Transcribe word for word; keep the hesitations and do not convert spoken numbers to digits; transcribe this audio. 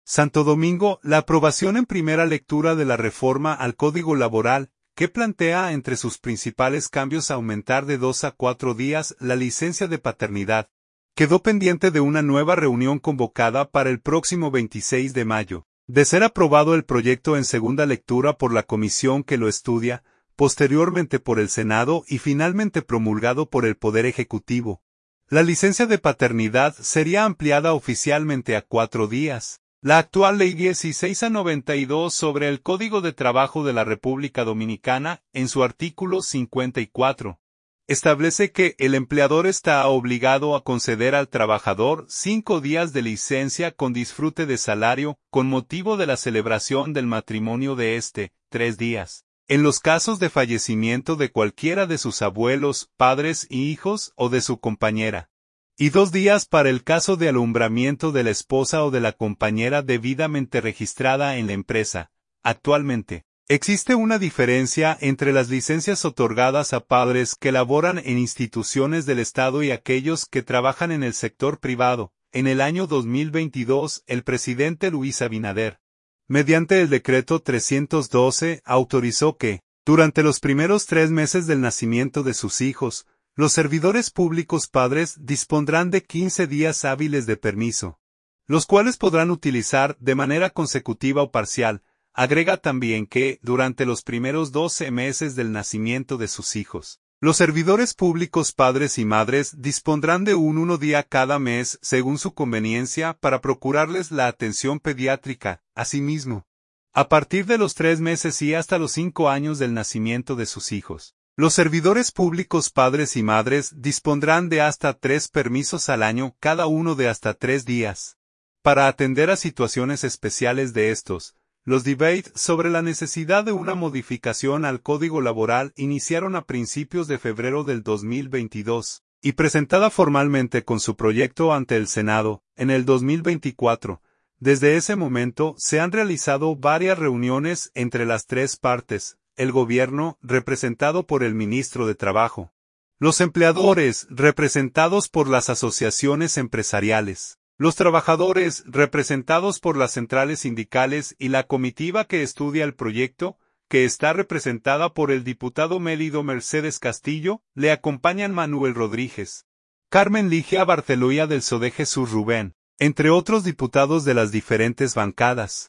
Santo Domingo, la aprobación en primera lectura de la reforma al Código Laboral, que plantea entre sus principales cambios aumentar de dos a cuatro días la licencia de paternidad, quedó pendiente de una nueva reunión convocada para el próximo veintiséis de mayo. De ser aprobado el proyecto en segunda lectura por la comisión que lo estudia, posteriormente por el Senado y finalmente promulgado por el Poder Ejecutivo, la licencia de paternidad sería ampliada oficialmente a cuatro días. La actual Ley dieciséis a noventa y dos sobre el Código de Trabajo de la República Dominicana, en su artículo cincuenta y cuatro, establece que el empleador está obligado a conceder al trabajador cinco días de licencia con disfrute de salario, con motivo de la celebración del matrimonio de este, tres días, en los casos de fallecimiento de cualquiera de sus abuelos, padres y hijos o de su compañera, y dos días para el caso de alumbramiento de la esposa o de la compañera debidamente registrada en la empresa. Actualmente, existe una diferencia entre las licencias otorgadas a padres que laboran en instituciones del Estado y aquellos que trabajan en el sector privado. En el año dos mil veintidós, el presidente Luis Abinader, mediante el decreto trescientos doce, autorizó que, durante los primeros tres meses del nacimiento de sus hijos, los servidores públicos padres dispondrán de quince días hábiles de permiso, los cuales podrán utilizar de manera consecutiva o parcial. Agrega también que, durante los primeros doce meses del nacimiento de sus hijos, los servidores públicos padres y madres dispondrán de un uno día cada mes según su conveniencia para procurarles la atención pediátrica. Asimismo, a partir de los tres meses y hasta los cinco años del nacimiento de sus hijos, los servidores públicos padres y madres dispondrán de hasta tres permisos al año, cada uno de hasta tres días. Para atender a situaciones especiales de estos, los debates sobre la necesidad de una modificación al Código Laboral iniciaron a principios de febrero del dos mil veintidós, y presentada formalmente con su proyecto ante el Senado, en el dos mil veinticuatro. Desde ese momento se han realizado varias reuniones entre las tres partes, el gobierno, representado por el ministro de Trabajo, los empleadores, representados por las asociaciones empresariales, los trabajadores, representados por las centrales sindicales y la comitiva que estudia el proyecto, que está representada por el diputado Mélido Mercedes Castillo. Le acompañan Manuel Rodríguez, Carmen Ligia Barceloía del S O D E Jesús Rubén, entre otros diputados de las diferentes bancadas.